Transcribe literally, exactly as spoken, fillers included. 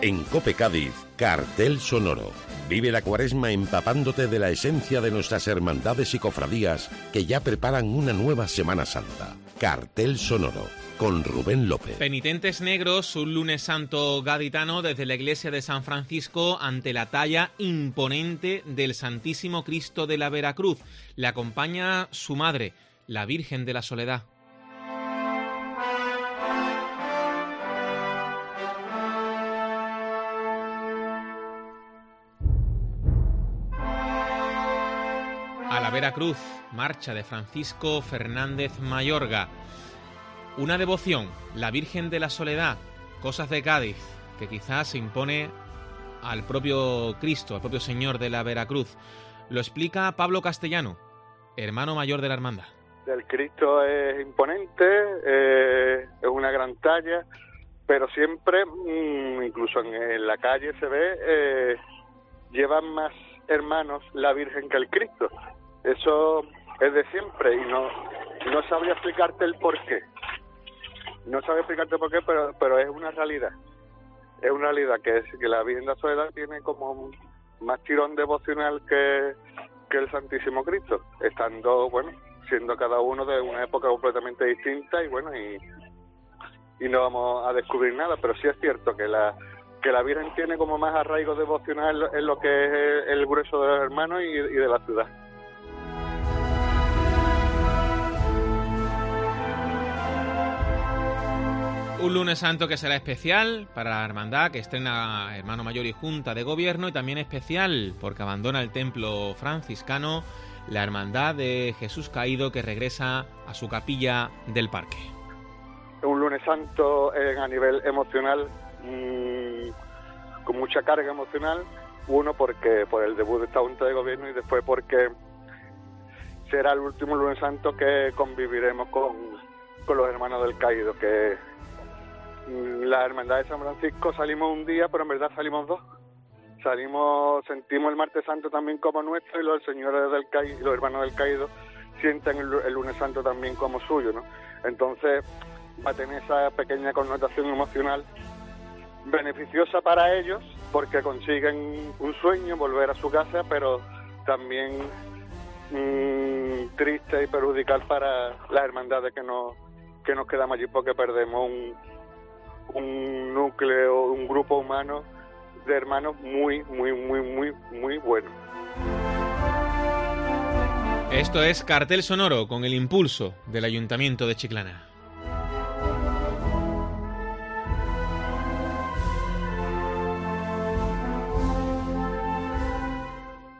En COPE Cádiz, Cartel Sonoro. Vive la Cuaresma empapándote de la esencia de nuestras hermandades y cofradías que ya preparan una nueva Semana Santa. Cartel Sonoro, con Rubén López. Penitentes negros, un lunes santo gaditano desde la iglesia de San Francisco ante la talla imponente del Santísimo Cristo de la Veracruz. Le acompaña su madre, la Virgen de la Soledad. A la Veracruz, marcha de Francisco Fernández Mayorga. Una devoción, la Virgen de la Soledad, cosas de Cádiz, que quizás se impone al propio Cristo, al propio Señor de la Veracruz. Lo explica Pablo Castellano, hermano mayor de la hermandad. El Cristo es imponente, eh, es una gran talla, pero siempre, mmm, incluso en, en la calle se ve, eh, llevan más hermanos la Virgen que el Cristo. Eso es de siempre y no, no sabría explicarte el por qué. No sabría explicarte por qué, pero, pero es una realidad. Es una realidad que, es, que la Virgen de la Soledad tiene como más tirón devocional que, que el Santísimo Cristo, estando, bueno, siendo cada uno de una época completamente distinta y bueno, y, y no vamos a descubrir nada, pero sí es cierto que la que la Virgen tiene como más arraigo devocional en lo que es el, el grueso de los hermanos y, y de la ciudad. Un lunes santo que será especial para la hermandad, que estrena hermano mayor y junta de gobierno, y también especial porque abandona el templo franciscano la hermandad de Jesús Caído, que regresa a su capilla del Parque. Un lunes santo eh, a nivel emocional, mmm, con mucha carga emocional. Uno, porque por el debut de esta junta de gobierno, y después porque será el último lunes santo que conviviremos con, con los hermanos del Caído, que la hermandad de San Francisco salimos un día, pero en verdad salimos dos. Salimos, sentimos el martes santo también como nuestro, y los señores del Caído, los hermanos del Caído sienten el, el lunes santo también como suyo, ¿no? Entonces va a tener esa pequeña connotación emocional beneficiosa para ellos, porque consiguen un sueño, volver a su casa, pero también mmm, triste y perjudicial para las hermandades que nos, que nos quedamos allí, porque perdemos un un núcleo, un grupo humano de hermanos muy, muy, muy, muy, muy bueno. Esto es Cartel Sonoro, con el impulso del Ayuntamiento de Chiclana.